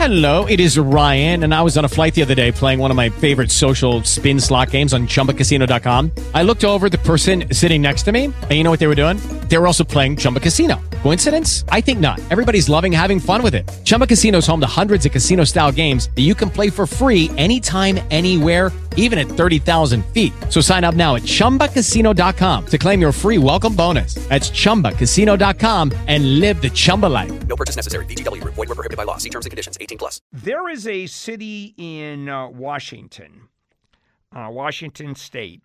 Hello, it is Ryan, and I was on a flight the other day playing one of my favorite social spin slot games on ChumbaCasino.com. I looked over at the person sitting next to me, and you know what they were doing? They were also playing Chumba Casino. Coincidence? I think not. Everybody's loving having fun with it. Chumba Casino is home to hundreds of casino-style games that you can play for free anytime, anywhere, even at 30,000 feet. So sign up now at ChumbaCasino.com to claim your free welcome bonus. That's ChumbaCasino.com and live the Chumba life. No purchase necessary. VGW. Void were prohibited by law. See terms and conditions. 18+. There is a city in Washington State,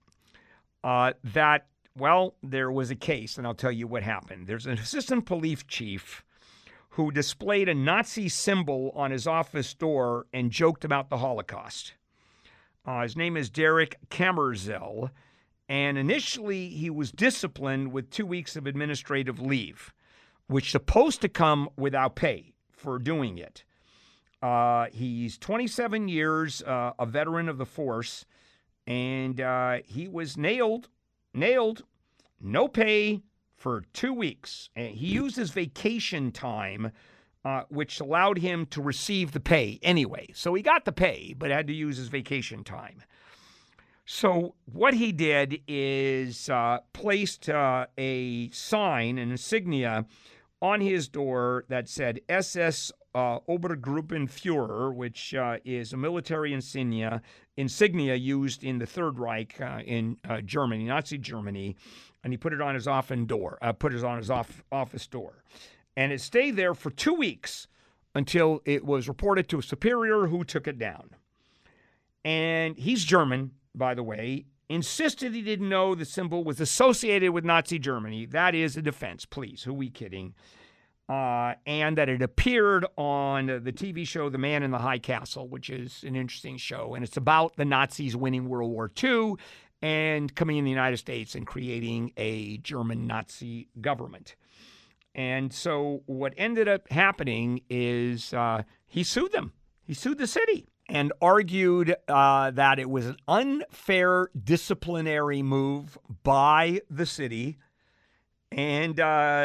that, well, there was a case, and I'll tell you what happened. There's an assistant police chief who displayed a Nazi symbol on his office door and joked about the Holocaust. His name is Derek Kammerzell, and initially he was disciplined with 2 weeks of administrative leave, which is supposed to come without pay for doing it. He's 27 years, a veteran of the force, and he was nailed, no pay for 2 weeks. And he used his vacation time, which allowed him to receive the pay anyway. So he got the pay, but had to use his vacation time. So what he did is placed a sign, an insignia, on his door that said SS Obergruppenführer, which is a military insignia used in the Third Reich in Germany, Nazi Germany, and he put it on his office door. And it stayed there for 2 weeks until it was reported to a superior who took it down. And he's German, by the way, insisted he didn't know the symbol was associated with Nazi Germany. That is a defense, please. Who are we kidding? And that it appeared on the TV show The Man in the High Castle, which is an interesting show. And it's about the Nazis winning World War II and coming in the United States and creating a German Nazi government. And so what ended up happening is he sued them. He sued the city and argued that it was an unfair disciplinary move by the city. And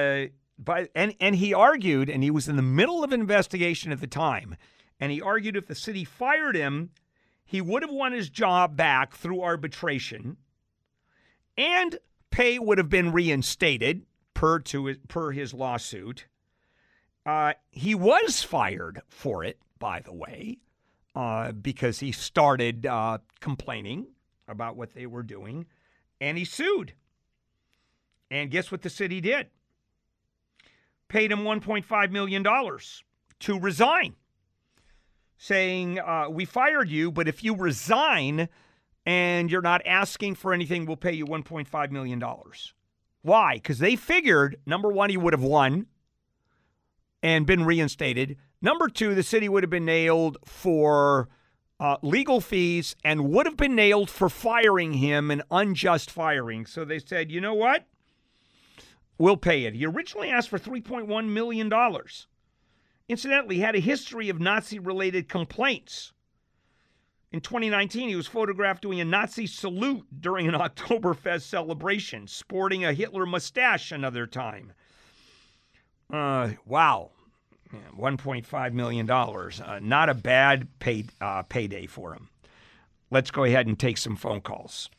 he argued, and he was in the middle of an investigation at the time, and he argued if the city fired him, he would have won his job back through arbitration, and pay would have been reinstated per his lawsuit. He was fired for it, by the way, because he started complaining about what they were doing, and he sued. And guess what the city did? Paid him $1.5 million to resign, saying, we fired you, but if you resign and you're not asking for anything, we'll pay you $1.5 million. Why? Because they figured, number one, he would have won and been reinstated. Number two, the city would have been nailed for legal fees and would have been nailed for firing him, an unjust firing. So they said, you know what? We'll pay it. He originally asked for $3.1 million. Incidentally, he had a history of Nazi-related complaints. In 2019, he was photographed doing a Nazi salute during an Oktoberfest celebration, sporting a Hitler mustache another time. Wow. $1.5 million. Not a bad payday for him. Let's go ahead and take some phone calls.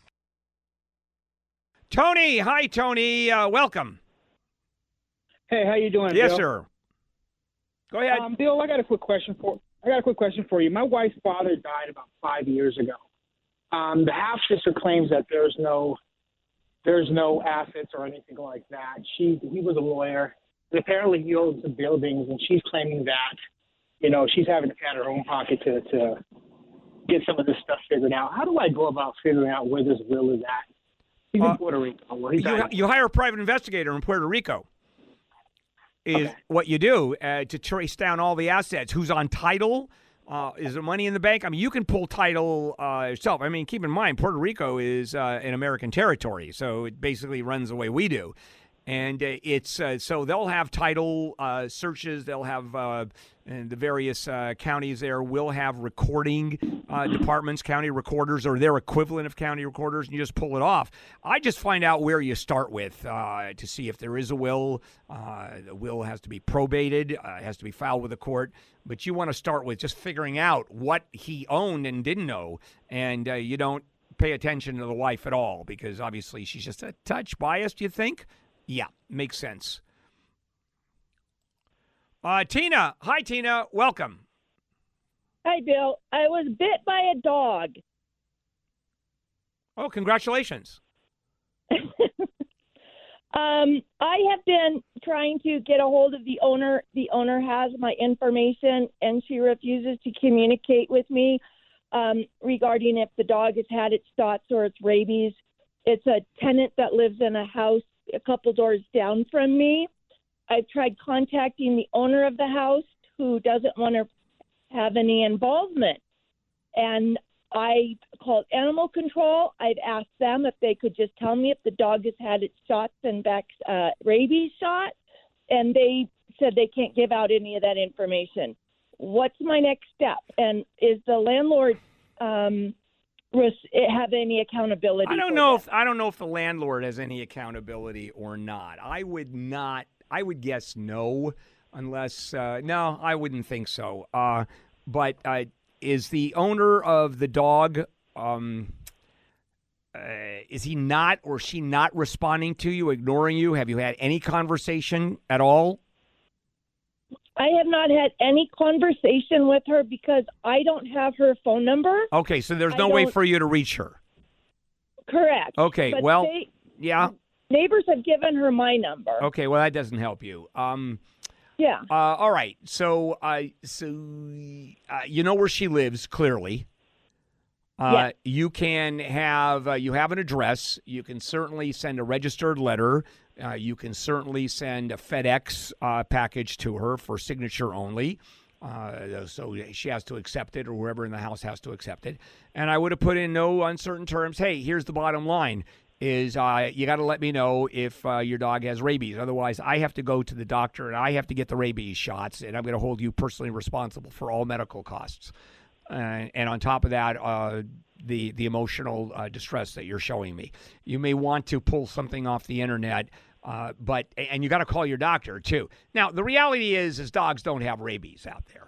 Tony. Hi, Tony. Welcome. Hey, how you doing, Yes, Bill? sir. Go ahead. Bill, I got a quick question for you. My wife's father died about 5 years ago. The half sister claims that there's no assets or anything like that. He was a lawyer, and apparently he owns some buildings, and she's claiming that, she's having to pay out her own pocket to get some of this stuff figured out. How do I go about figuring out where this will is at? He's in Puerto Rico. You hire a private investigator in Puerto Rico. Is what you do to trace down all the assets. Who's on title? Is there money in the bank? I mean, you can pull title yourself. I mean, keep in mind, Puerto Rico is an American territory, so it basically runs the way we do. And it's so they'll have title searches. They'll have And the various counties there will have recording departments, county recorders, or their equivalent of county recorders, and you just pull it off. I just find out where you start with to see if there is a will. The will has to be probated, has to be filed with the court, but you want to start with just figuring out what he owned and didn't know, and you don't pay attention to the wife at all because obviously she's just a touch biased, you think? Yeah, makes sense. Tina. Hi, Tina. Welcome. Hi, Bill. I was bit by a dog. Oh, congratulations. I have been trying to get a hold of the owner. The owner has my information, and she refuses to communicate with me regarding if the dog has had its shots or its rabies. It's a tenant that lives in a house a couple doors down from me. I've tried contacting the owner of the house who doesn't want to have any involvement. And I called animal control. I've asked them if they could just tell me if the dog has had its shots and rabies shot. And they said they can't give out any of that information. What's my next step? And is the landlord have any accountability? I don't know if the landlord has any accountability or not. I would guess no, unless no, I wouldn't think so. But is the owner of the dog? Is he not or she not responding to you, ignoring you? Have you had any conversation at all? I have not had any conversation with her because I don't have her phone number. Okay, so there's no way for you to reach her. Correct. Okay, but well, yeah. Neighbors have given her my number. Okay, well, that doesn't help you. Yeah. All right. So you know where she lives, clearly. Yes. You can have you have an address. You can certainly send a registered letter. You can certainly send a FedEx package to her for signature only. So she has to accept it, or whoever in the house has to accept it. And I would have put in no uncertain terms. Hey, here's the bottom line. Is you got to let me know if your dog has rabies. Otherwise, I have to go to the doctor and I have to get the rabies shots, and I'm going to hold you personally responsible for all medical costs. And on top of that, the emotional distress that you're showing me. You may want to pull something off the internet, but you got to call your doctor too. Now, the reality is dogs don't have rabies out there.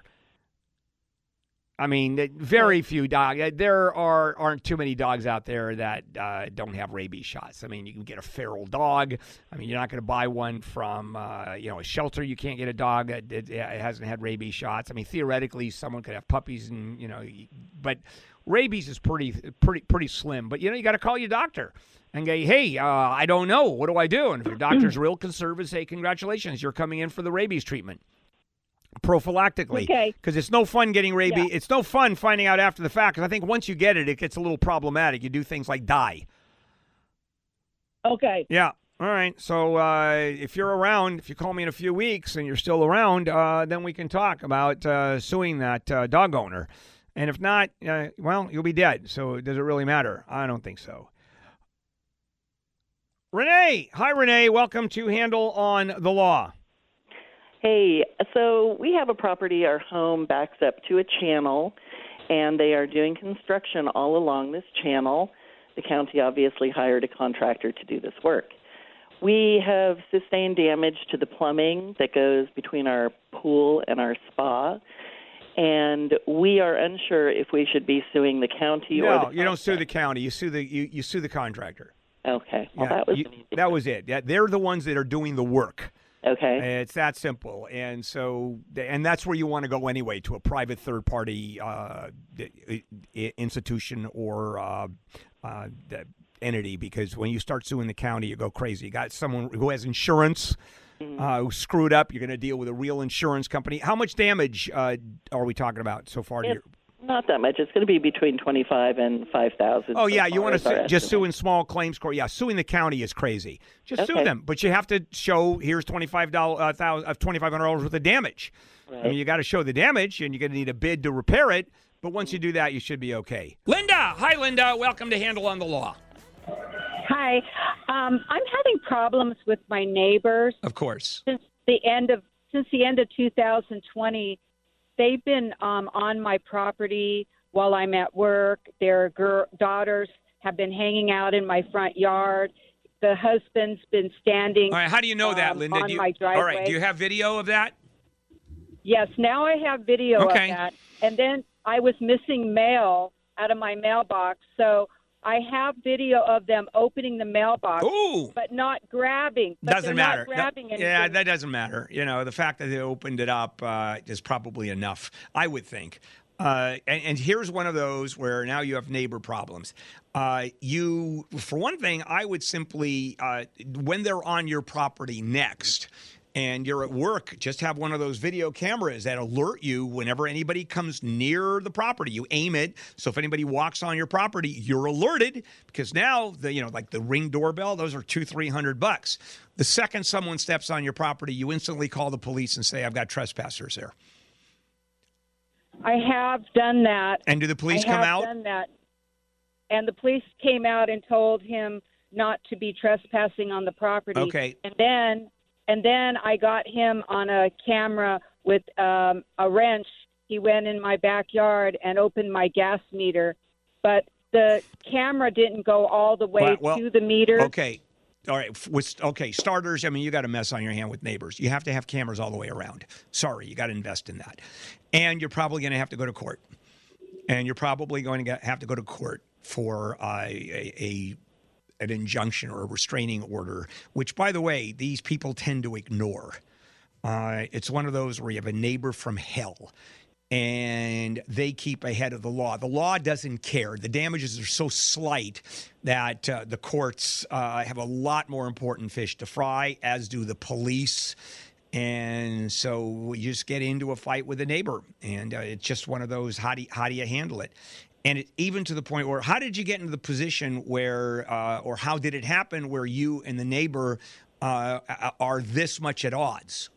I mean, very few dogs. There aren't too many dogs out there that don't have rabies shots. I mean, you can get a feral dog. I mean, you're not going to buy one from a shelter. You can't get a dog that hasn't had rabies shots. I mean, theoretically, someone could have puppies, and but rabies is pretty slim. But you got to call your doctor and go, hey, I don't know, what do I do? And if your doctor's real conservative, say, congratulations, you're coming in for the rabies treatment. Prophylactically, because it's no fun getting rabies. Yeah. It's no fun finding out after the fact. Because I think once you get it, it gets a little problematic. You do things like die. Okay. Yeah. All right. So if you're around, if you call me in a few weeks and you're still around, then we can talk about suing that dog owner. And if not, well, you'll be dead. So does it really matter? I don't think so. Renee. Hi, Renee. Welcome to Handle on the Law. Hey, so we have a property, our home backs up to a channel, and they are doing construction all along this channel. The county obviously hired a contractor to do this work. We have sustained damage to the plumbing that goes between our pool and our spa, and we are unsure if we should be suing the county or the contractor. No, you don't sue the county. You sue the contractor. Okay. Well, yeah, that was it. Yeah, they're the ones that are doing the work. Okay. It's that simple. And so, and that's where you want to go anyway, to a private third-party institution or entity, because when you start suing the county, you go crazy. You got someone who has insurance who screwed up. You're going to deal with a real insurance company. How much damage are we talking about so far? Not that much. It's going to be between $25,000 and $5,000. Oh, yeah. You want to just sue in small claims court. Yeah, suing the county is crazy. Just sue them. But you have to show, here's $2,500 worth of damage. Right. I mean, you got to show the damage, and you're going to need a bid to repair it. But once you do that, you should be okay. Linda. Hi, Linda. Welcome to Handle on the Law. Hi. I'm having problems with my neighbors. Of course. Since the end of 2020, they've been on my property while I'm at work. Their daughters have been hanging out in my front yard. The husband's been standing. All right, how do you know that, Linda? On my driveway. All right, do you have video of that? Yes, now I have video Okay. of that. And then I was missing mail out of my mailbox, so I have video of them opening the mailbox, Ooh. but not grabbing. But Doesn't they're matter. Not grabbing anything. Yeah, that doesn't matter. You know, the fact that they opened it up is probably enough, I would think. And here's one of those where now you have neighbor problems. For one thing, I would simply, when they're on your property next, and you're at work, just have one of those video cameras that alert you whenever anybody comes near the property. You aim it, so if anybody walks on your property, you're alerted, because now like the Ring doorbell, those are $200-300. The second someone steps on your property, you instantly call the police and say, "I've got trespassers there." I have done that. And do the police come out? I have done that. And the police came out and told him not to be trespassing on the property. Okay. And then I got him on a camera with a wrench. He went in my backyard and opened my gas meter, but the camera didn't go all the way to the meter. Okay. All right. Starters, I mean, you got a mess on your hand with neighbors. You have to have cameras all the way around. Sorry, you got to invest in that. And you're probably going to have to go to court. And you're probably going to have to go to court for an injunction or a restraining order, which, by the way, these people tend to ignore. It's one of those where you have a neighbor from hell, and they keep ahead of the law. The law doesn't care. The damages are so slight that the courts have a lot more important fish to fry, as do the police. And so you just get into a fight with a neighbor, and it's just one of those, how do you handle it? And even to the point where, how did you get into the position where, or how did it happen where you and the neighbor are this much at odds?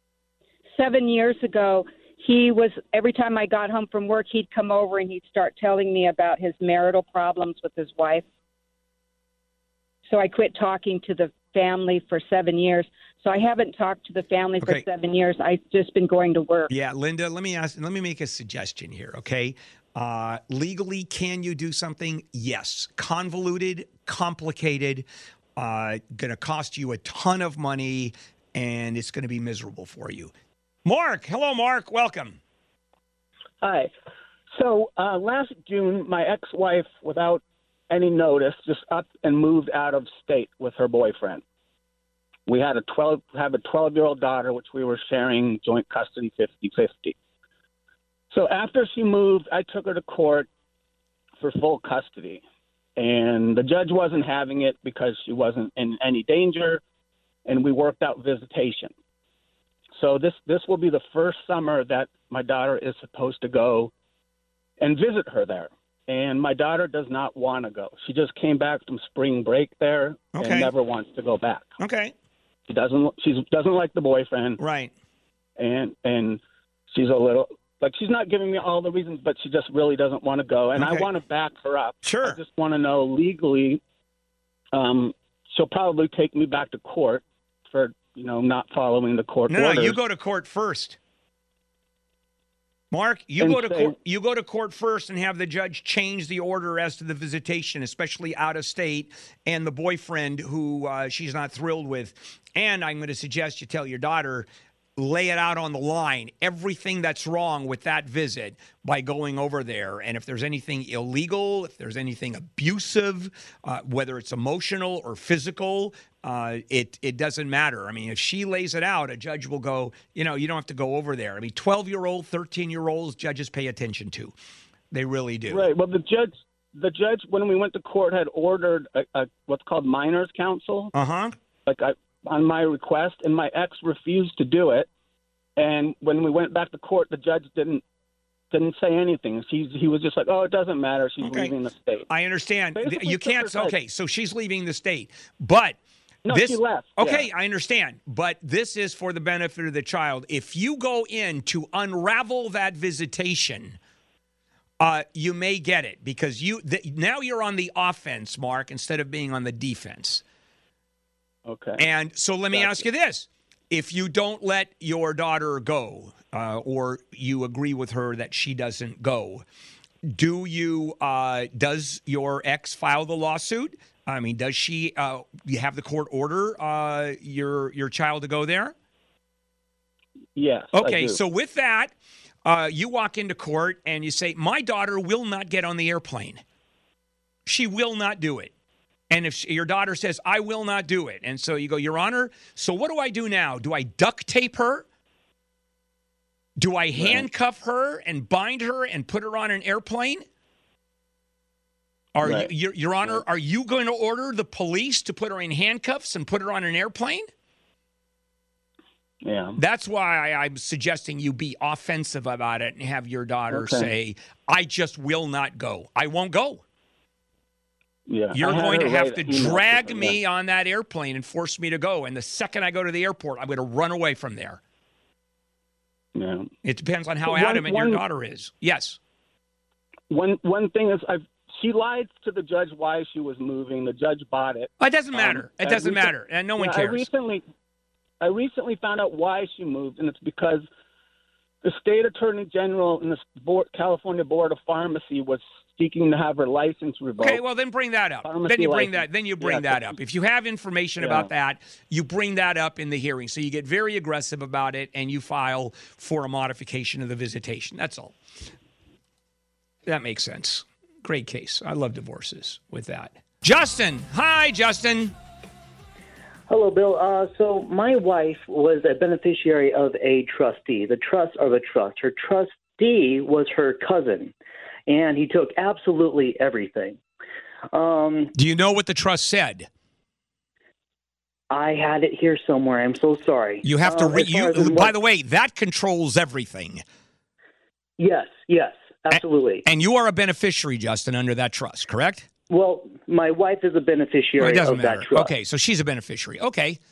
7 years ago, every time I got home from work, he'd come over and he'd start telling me about his marital problems with his wife. So I quit talking to the family for 7 years. So I haven't talked to the family for 7 years. I've just been going to work. Yeah, Linda, let me make a suggestion here, okay? Legally, can you do something? Yes. Convoluted, complicated, going to cost you a ton of money, and it's going to be miserable for you. Mark. Hello, Mark. Welcome. Hi. So last June, my ex-wife, without any notice, just up and moved out of state with her boyfriend. We had a 12-year-old daughter, which we were sharing joint custody 50-50. So after she moved, I took her to court for full custody. And the judge wasn't having it because she wasn't in any danger, and we worked out visitation. So this will be the first summer that my daughter is supposed to go and visit her there. And my daughter does not want to go. She just came back from spring break there and never wants to go back. Okay. She doesn't like the boyfriend. Right. And she's a little like, she's not giving me all the reasons, but she just really doesn't want to go. And I want to back her up. Sure. I just want to know legally, she'll probably take me back to court for, not following the court orders. No, you go to court first. Mark, you go to court first and have the judge change the order as to the visitation, especially out of state, and the boyfriend who she's not thrilled with. And I'm going to suggest you tell your daughter, lay it out on the line, everything that's wrong with that visit by going over there. And if there's anything illegal, if there's anything abusive, whether it's emotional or physical, it doesn't matter. I mean, if she lays it out, a judge will go, you don't have to go over there. I mean, 12-year-old, 13-year-olds, judges pay attention to. They really do. Right. Well, the judge, when we went to court, had ordered a what's called minors counsel. Uh-huh. On my request, and my ex refused to do it. And when we went back to court, the judge didn't say anything. He was just like, "Oh, it doesn't matter. She's leaving the state." I understand. Basically, you can't. Okay, so she's leaving the state, but no, she left. Okay, yeah. I understand, but this is for the benefit of the child. If you go in to unravel that visitation, you may get it because now you're on the offense, Mark, instead of being on the defense. Okay. And so let me ask you this. if you don't let your daughter go, or you agree with her that she doesn't go, does your ex file the lawsuit? I mean, does she? You have the court order your child to go there? Yes. Okay, so with that, you walk into court and you say, "My daughter will not get on the airplane. She will not do it." And if your daughter says, "I will not do it," and so you go, "Your Honor, so what do I do now? Do I duct tape her? Do I handcuff her and bind her and put her on an airplane? Your Honor, are you going to order the police to put her in handcuffs and put her on an airplane?" Yeah. That's why I'm suggesting you be offensive about it and have your daughter say, "I just will not go. I won't go." Yeah. You're going to have to drag me on that airplane and force me to go. And the second I go to the airport, I'm going to run away from there. Yeah. It depends on how adamant your daughter is. Yes. One thing is, she lied to the judge why she was moving. The judge bought it. It doesn't matter. It doesn't matter. And no one cares. I recently found out why she moved, and it's because the state attorney general and the California Board of Pharmacy was seeking to have her license revoked. Okay, well, then bring that up. Then you bring that up. If you have information about that, you bring that up in the hearing. So you get very aggressive about it, and you file for a modification of the visitation. That's all. That makes sense. Great case. I love divorces with that. Justin. Hi, Justin. Hello, Bill. So my wife was a beneficiary of a trustee. The trust. Her trustee was her cousin, and he took absolutely everything. Do you know what the trust said? I had it here somewhere. I'm so sorry. You have to read. By the way, that controls everything. Yes, absolutely. And you are a beneficiary, Justin, under that trust, correct? Well, my wife is a beneficiary of that trust. Okay, so she's a beneficiary. Okay.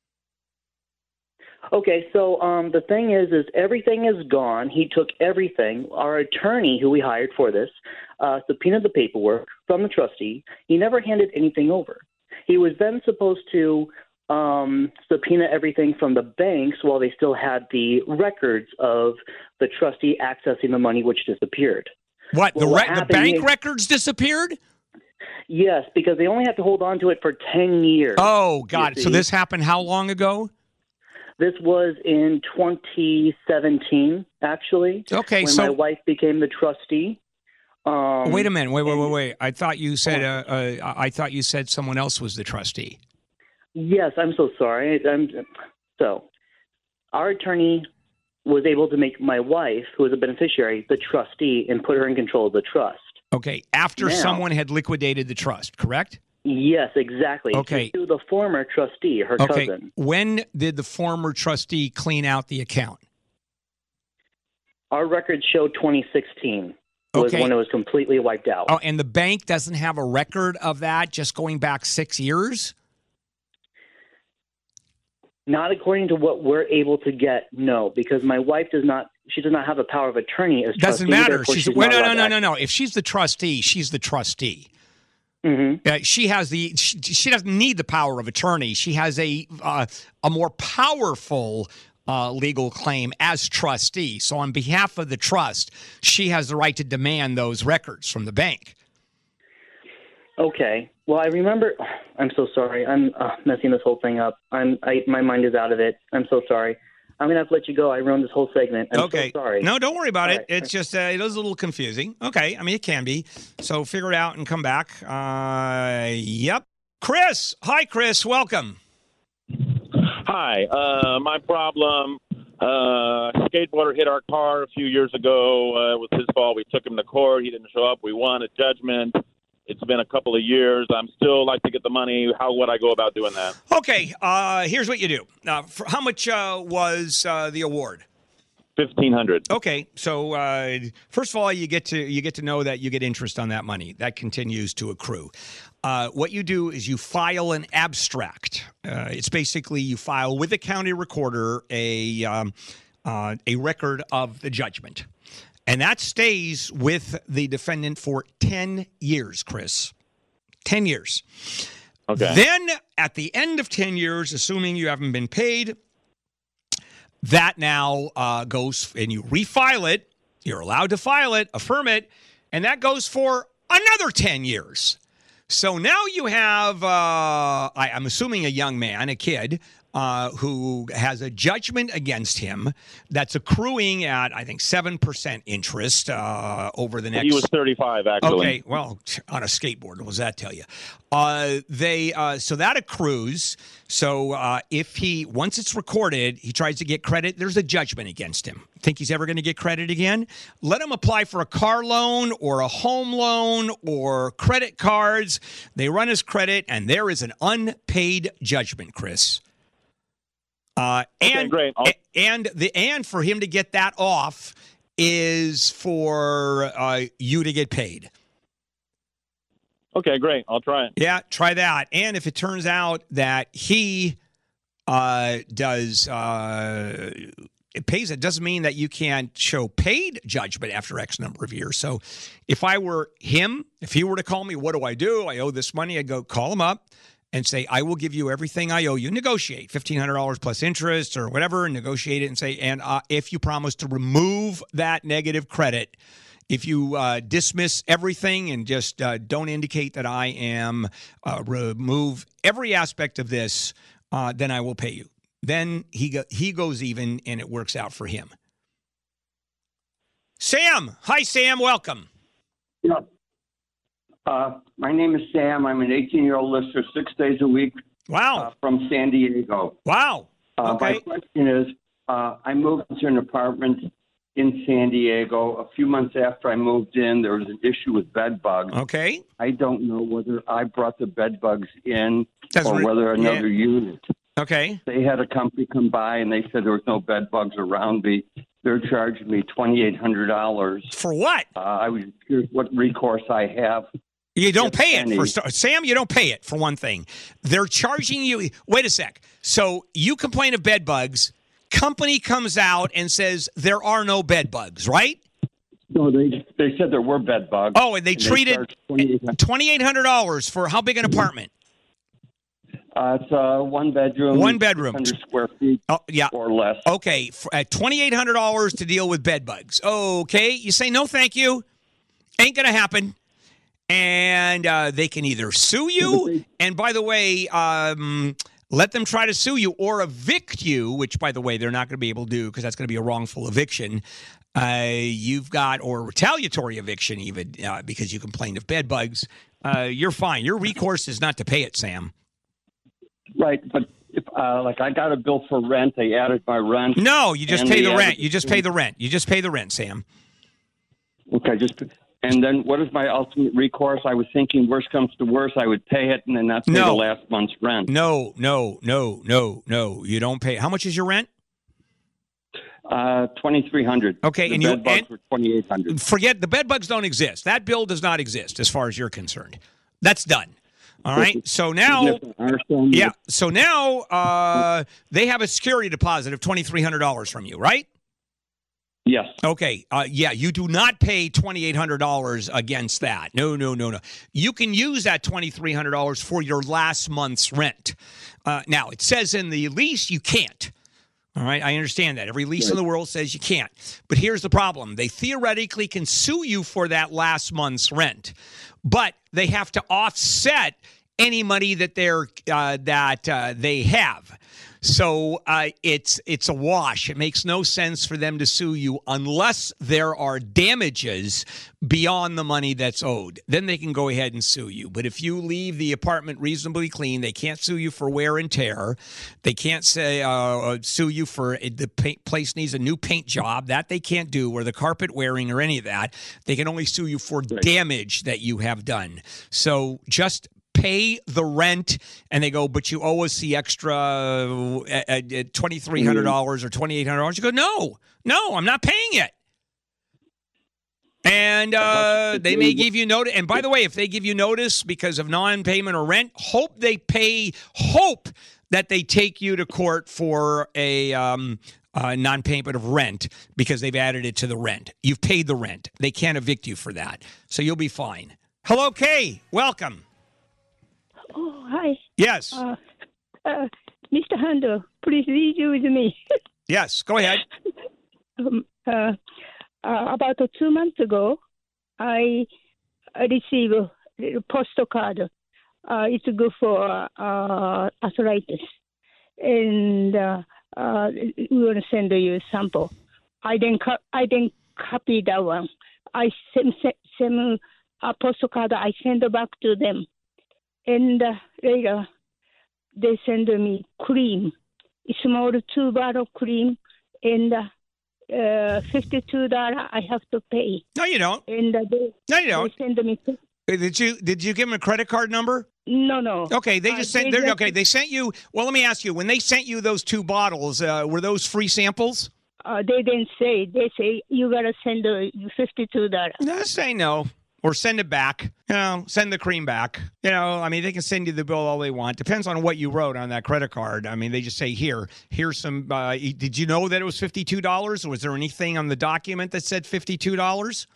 Okay, so the thing is everything is gone. He took everything. Our attorney, who we hired for this, subpoenaed the paperwork from the trustee. He never handed anything over. He was then supposed to subpoena everything from the banks while they still had the records of the trustee accessing the money, which disappeared. What? Well, the bank records disappeared? Yes, because they only have to hold on to it for 10 years. Oh, God. So this happened how long ago? This was in 2017, actually. Okay, when my wife became the trustee. Wait a minute. Wait. I thought you said someone else was the trustee. Yes, I'm so sorry. So our attorney was able to make my wife, who was a beneficiary, the trustee and put her in control of the trust. Okay, after someone had liquidated the trust, correct? Yes, exactly. Okay. To the former trustee, her cousin. When did the former trustee clean out the account? Our records show 2016 was when it was completely wiped out. Oh, and the bank doesn't have a record of that just going back 6 years? Not according to what we're able to get, no, because my wife does not have a power of attorney as trustee. Doesn't matter. No. If she's the trustee, she's the trustee. Mm-hmm. She doesn't need the power of attorney. She has a more powerful legal claim as trustee. So on behalf of the trust, she has the right to demand those records from the bank. Okay. Well, I remember. I'm so sorry. I'm messing this whole thing up. My mind is out of it. I'm so sorry. I'm gonna have to let you go. I ruined this whole segment. I'm so sorry. No, don't worry about it. It's just it is a little confusing. Okay. I mean, it can be. So figure it out and come back. Yep. Chris. Hi, Chris. Welcome. Hi. My problem. Skateboarder hit our car a few years ago. It was his fault. We took him to court. He didn't show up. We won a judgment. It's been a couple of years. I'm still like to get the money. How would I go about doing that? Okay, here's what you do. How much was the award? $1,500. Okay, so first of all, you get to know that you get interest on that money. That continues to accrue. What you do is you file an abstract. It's basically you file with the county recorder a record of the judgment. And that stays with the defendant for 10 years, Chris. 10 years. Okay. Then, at the end of 10 years, assuming you haven't been paid, that now goes, and you refile it. You're allowed to file it, affirm it, and that goes for another 10 years. So now you have, I'm assuming a young man, a kid, who has a judgment against him that's accruing at, I think, 7% interest over the next... He was 35, actually. Okay, well, on a skateboard, what does that tell you? So that accrues. So if once it's recorded, he tries to get credit, there's a judgment against him. Think he's ever going to get credit again? Let him apply for a car loan or a home loan or credit cards. They run his credit, and there is an unpaid judgment, Chris. Okay, great. And for him to get that off is for you to get paid. Okay, great. I'll try it. Yeah, try that. And if it turns out that he pays it, doesn't mean that you can't show paid judgment after X number of years. So if I were him, if he were to call me, what do? I owe this money. I'd go call him up and say, I will give you everything I owe you. Negotiate $1,500 plus interest or whatever, and negotiate it and say, and if you promise to remove that negative credit, if you dismiss everything and just don't indicate that I am remove every aspect of this, then I will pay you. Then he goes even, and it works out for him. Sam. Hi, Sam. Welcome. Yeah. My name is Sam. I'm an 18-year-old lister, 6 days a week. Wow. From San Diego. Wow. Okay. My question is, I moved into an apartment in San Diego. A few months after I moved in, there was an issue with bed bugs. Okay. I don't know whether I brought the bed bugs in or whether another unit. Okay. They had a company come by, and they said there was no bed bugs around me. They're charging me $2,800. For what? I was curious what recourse I have. You don't pay it. Sam, you don't pay it, for one thing. They're charging you. Wait a sec. So you complain of bed bugs. Company comes out and says there are no bed bugs, right? No, they said there were bed bugs. Oh, and they treated $2,800 for how big an apartment? It's a one bedroom. 100 square feet or less. Okay, at $2,800 to deal with bed bugs. Okay, you say no thank you. Ain't going to happen. And they can either sue you, and by the way, let them try to sue you or evict you, which, by the way, they're not going to be able to do because that's going to be a wrongful eviction. Or retaliatory eviction even because you complained of bed bugs. You're fine. Your recourse is not to pay it, Sam. Right, but if I got a bill for rent, they added my rent. No, you just pay the rent. You just pay the rent. You just pay the rent, Sam. Okay, and then what is my ultimate recourse? I was thinking, worst comes to worst, I would pay it and then not pay the last month's rent. No. You don't pay. How much is your rent? $2,300. Okay, and bed bugs were $2,800. Forget the bed bugs don't exist. That bill does not exist as far as you're concerned. That's done. All right. So now, So now they have a security deposit of $2,300 from you, right? Yes. Okay. You do not pay $2,800 against that. No. You can use that $2,300 for your last month's rent. Now, it says in the lease you can't. All right, I understand that. Every lease in the world says you can't. But here's the problem. They theoretically can sue you for that last month's rent, but they have to offset any money that they have. So it's a wash. It makes no sense for them to sue you unless there are damages beyond the money that's owed. Then they can go ahead and sue you. But if you leave the apartment reasonably clean, they can't sue you for wear and tear. They can't sue you for the place needs a new paint job. That they can't do, or the carpet wearing or any of that. They can only sue you for damage that you have done. So just pay the rent, and they go, but you owe us the extra $2,300 or $2,800. You go, no, I'm not paying it. And they may give you notice. And by the way, if they give you notice because of non-payment or rent, hope that they take you to court for a non-payment of rent because they've added it to the rent. You've paid the rent. They can't evict you for that. So you'll be fine. Hello, Kay. Welcome. Oh, hi. Yes. Mr. Handel, please read with me. Yes, go ahead. About 2 months ago, I received a postcard. It's good for arthritis, and we want to send you a sample. I didn't copy that one. I send a postcard. I send back to them, and later they send me cream, a small 2-bottle cream, and $52 I have to pay. No, you don't. And No, you don't. They send me. Did you give them a credit card number? No. Okay, they just sent. They sent you. Well, let me ask you. When they sent you those 2 bottles, were those free samples? They didn't say. They say you gotta send $52. No, say no. Or send it back. Send the cream back. I mean, they can send you the bill all they want. Depends on what you wrote on that credit card. I mean, they just say, here's some. Did you know that it was $52? Or was there anything on the document that said $52?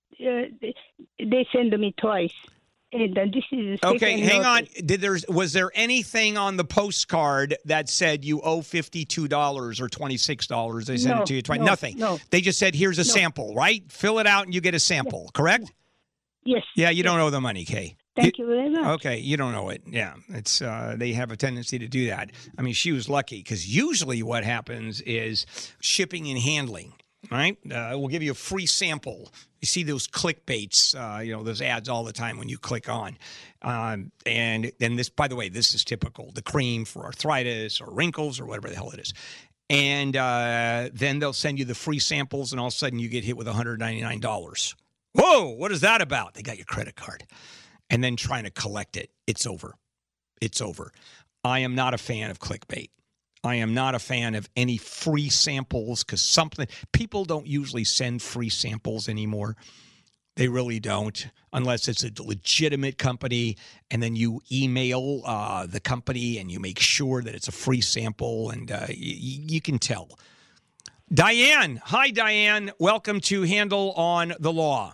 They send me twice. And this is okay. Hang on. Was there anything on the postcard that said you owe $52 or $26? They sent it to you twice. Nothing. No. They just said here's a sample, right? Fill it out and you get a sample. Correct? Yes. Yeah. You don't owe the money, Kay. Thank you very much. Okay, you don't know it. Yeah, it's they have a tendency to do that. I mean, she was lucky because usually what happens is shipping and handling. Right? We'll give you a free sample. You see those clickbaits, those ads all the time when you click on. And then this, by the way, this is typical. The cream for arthritis or wrinkles or whatever the hell it is. And then they'll send you the free samples, and all of a sudden you get hit with $199. Whoa, what is that about? They got your credit card. And then trying to collect it. It's over. It's over. I am not a fan of clickbait. I am not a fan of any free samples because people don't usually send free samples anymore. They really don't, unless it's a legitimate company, and then you email the company and you make sure that it's a free sample, and you can tell. Diane. Hi, Diane. Welcome to Handle on the Law.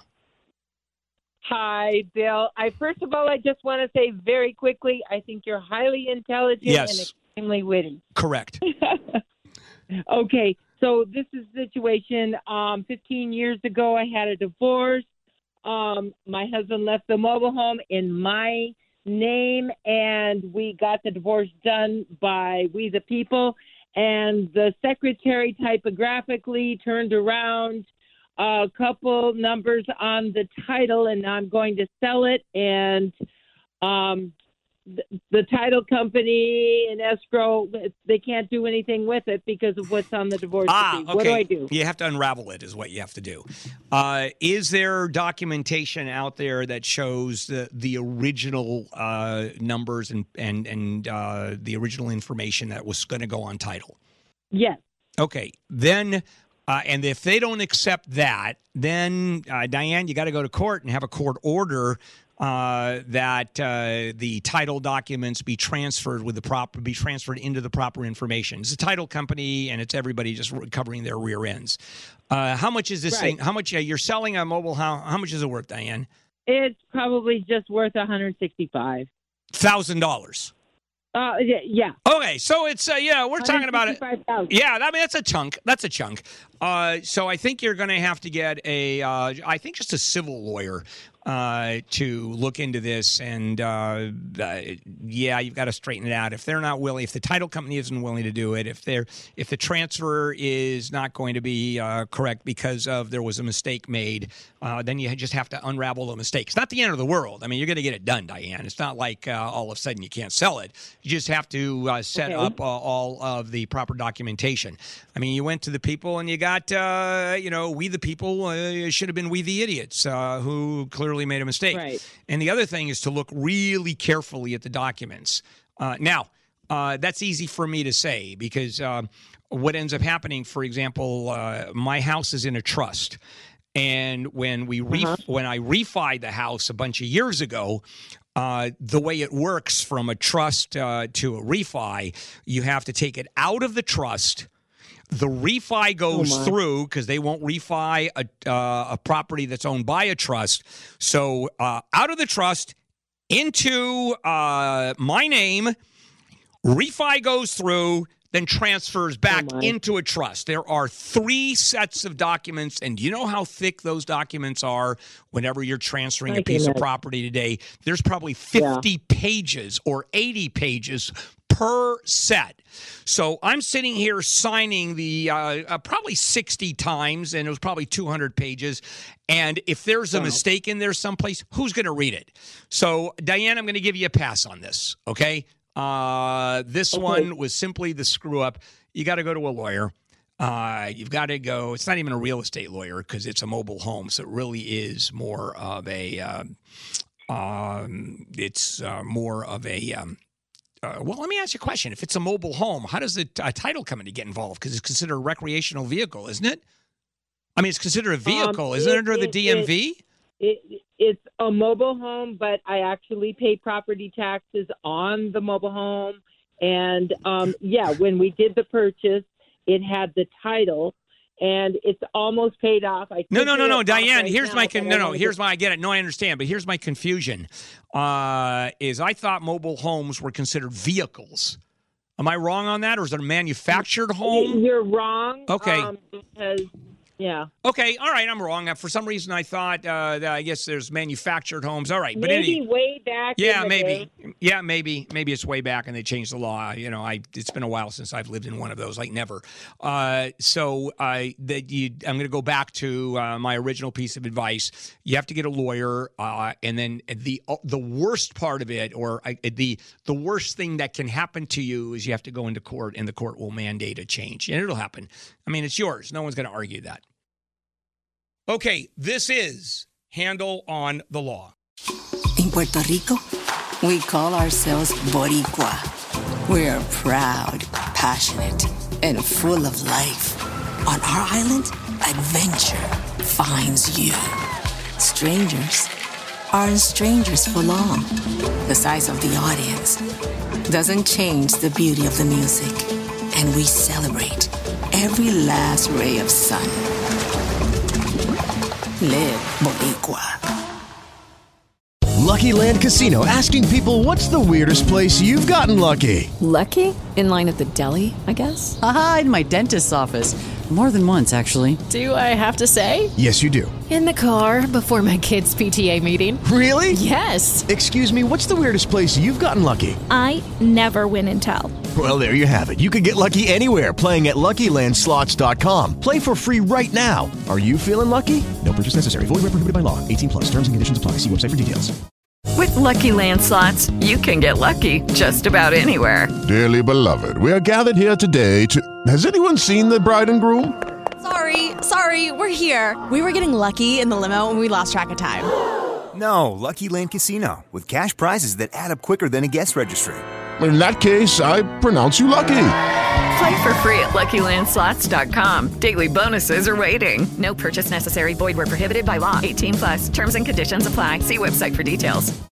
Hi, Bill. First of all, I just want to say very quickly, I think you're highly intelligent and extremely witty. Correct. Okay, so this is the situation. 15 years ago, I had a divorce. My husband left the mobile home in my name, and we got the divorce done by We the People. And the secretary typographically turned around a couple numbers on the title, and I'm going to sell it. And the title company and escrow, they can't do anything with it because of what's on the divorce decree. Okay. What do I do? You have to unravel it is what you have to do. Is there documentation out there that shows the original numbers and the original information that was going to go on title? Yes. Okay. Then, and if they don't accept that, then, Diane, you got to go to court and have a court order that the title documents be transferred into the proper information. It's a title company, and it's everybody just covering their rear ends. How much is this thing? How much you're selling a mobile? How much is it worth, Diane? It's probably just worth $165,000. Yeah. Okay, so it's we're talking about it. Yeah, I mean that's a chunk. That's a chunk. So I think you're going to have to get just a civil lawyer to look into this, and you've got to straighten it out. If they're not willing, if the title company isn't willing to do it, if the transfer is not going to be correct because there was a mistake made, then you just have to unravel the mistake. It's not the end of the world. I mean, you're going to get it done, Diane. It's not like all of a sudden you can't sell it. You just have to set up all of the proper documentation. I mean, you went to the people and you got, We the People. Should have been We the Idiots, who clearly made a mistake. Right. And the other thing is to look really carefully at the documents. Now, that's easy for me to say because what ends up happening, for example, my house is in a trust. And when when I refied the house a bunch of years ago, the way it works from a trust to a refi, you have to take it out of the trust. The refi goes through because they won't refi a property that's owned by a trust. So out of the trust into my name, refi goes through. then transfers back into a trust. There are 3 sets of documents, and do you know how thick those documents are whenever you're transferring a piece of property today? There's probably 50 pages or 80 pages per set. So I'm sitting here signing the probably 60 times, and it was probably 200 pages. And if there's a mistake in there someplace, who's going to read it? So, Diane, I'm going to give you a pass on this, okay? This one was simply the screw up. You got to go to a lawyer. You've got to go. It's not even a real estate lawyer because it's a mobile home, so it really is more of a. Well, let me ask you a question. If it's a mobile home, how does the title company get involved? Because it's considered a recreational vehicle, isn't it? I mean, it's considered a vehicle, isn't it, under the DMV? It's a mobile home, but I actually pay property taxes on the mobile home. And, when we did the purchase, it had the title, and it's almost paid off. No, Diane, here's my here's why I get it. No, I understand, but here's my confusion. Is I thought mobile homes were considered vehicles. Am I wrong on that, or is it a manufactured home? You're wrong. Okay. Because yeah. Okay. All right. I'm wrong. For some reason, I thought that I guess there's manufactured homes. All right. But maybe way back. Yeah, in the maybe. day. Yeah, maybe. Maybe it's way back and they changed the law. You know, it's been a while since I've lived in one of those. Like never. I'm going to go back to my original piece of advice. You have to get a lawyer, and then the worst part of it, or the worst thing that can happen to you, is you have to go into court, and the court will mandate a change, and it'll happen. I mean, it's yours. No one's going to argue that. Okay, this is Handle on the Law. In Puerto Rico, we call ourselves Boricua. We're proud, passionate, and full of life. On our island, adventure finds you. Strangers aren't strangers for long. The size of the audience doesn't change the beauty of the music. And we celebrate every last ray of sun. Live Boricua. Lucky Land Casino, asking people, what's the weirdest place you've gotten lucky? Lucky? In line at the deli, I guess? Aha, in my dentist's office. More than once, actually. Do I have to say? Yes, you do. In the car before my kids' PTA meeting. Really? Yes. Excuse me, what's the weirdest place you've gotten lucky? I never win and tell. Well, there you have it. You can get lucky anywhere, playing at LuckyLandSlots.com. Play for free right now. Are you feeling lucky? No purchase necessary. Void where prohibited by law. 18+. Terms and conditions apply. See website for details. With Lucky Land Slots, you can get lucky just about anywhere. Dearly beloved, we are gathered here today to... Has anyone seen the bride and groom? Sorry, we're here. We were getting lucky in the limo and we lost track of time. No, Lucky Land Casino, with cash prizes that add up quicker than a guest registry. In that case, I pronounce you lucky. Play for free at LuckyLandSlots.com. Daily bonuses are waiting. No purchase necessary. Void where prohibited by law. 18+. Terms and conditions apply. See website for details.